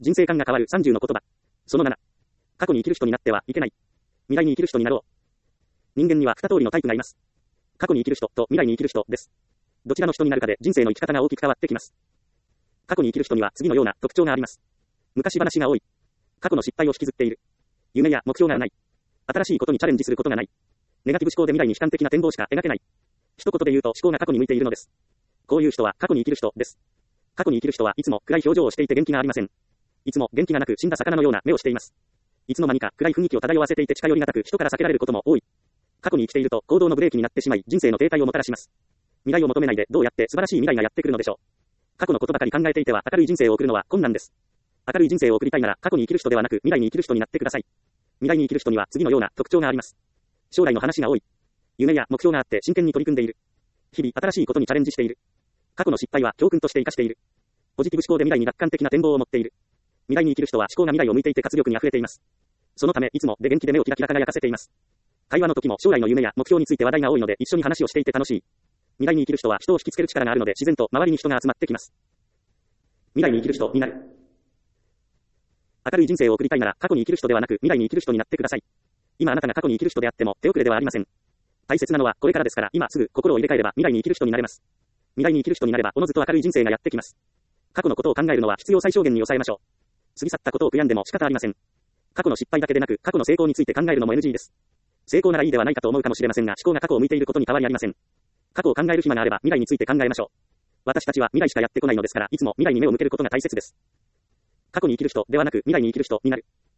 人生観が変わる30の言葉。その7。過去に生きる人になってはいけない。未来に生きる人になろう。人間には2通りのタイプがいます。過去に生きる人と未来に生きる人です。どちらの人になるかで人生の生き方が大きく変わってきます。過去に生きる人には次のような特徴があります。昔話が多い。過去の失敗を引きずっている。夢や目標がない。新しいことにチャレンジすることがない。ネガティブ思考で未来に悲観的な展望しか描けない。一言で言うと思考が過去に向いているのです。こういう人は過去に生きる人です。過去に生きる人はいつも暗い表情をしていて元気がありません。いつも元気がなく死んだ魚のような目をしています。いつの間にか暗い雰囲気を漂わせていて近寄りがたく人から避けられることも多い。過去に生きていると行動のブレーキになってしまい人生の停滞をもたらします。未来を求めないでどうやって素晴らしい未来がやってくるのでしょう。過去のことばかり考えていては明るい人生を送るのは困難です。明るい人生を送りたいなら過去に生きる人ではなく未来に生きる人になってください。未来に生きる人には次のような特徴があります。将来の話が多い。夢や目標があって真剣に取り組んでいる。日々新しいことにチャレンジしている。過去の失敗は教訓として生かしている。ポジティブ思考で未来に楽観的な展望を持っている。未来に生きる人は思考が未来を向いていて活力に溢れています。そのためいつも元気で目をキラキラ輝かせています。会話の時も将来の夢や目標について話題が多いので一緒に話をしていて楽しい。未来に生きる人は人を引きつける力があるので自然と周りに人が集まってきます。未来に生きる人になる。明るい人生を送りたいなら過去に生きる人ではなく未来に生きる人になってください。今あなたが過去に生きる人であっても手遅れではありません。大切なのはこれからですから今すぐ心を入れ替えれば未来に生きる人になれます。未来に生きる人になればおのずと明るい人生がやってきます。過去のことを考えるのは必要最小限に抑えましょう。過ぎ去ったことを悔やんでも仕方ありません。過去の失敗だけでなく過去の成功について考えるのも NG です。成功ならいいではないかと思うかもしれませんが思考が過去を向いていることに変わりありません。過去を考える暇があれば未来について考えましょう。私たちは未来しかやってこないのですからいつも未来に目を向けることが大切です。過去に生きる人ではなく未来に生きる人になる。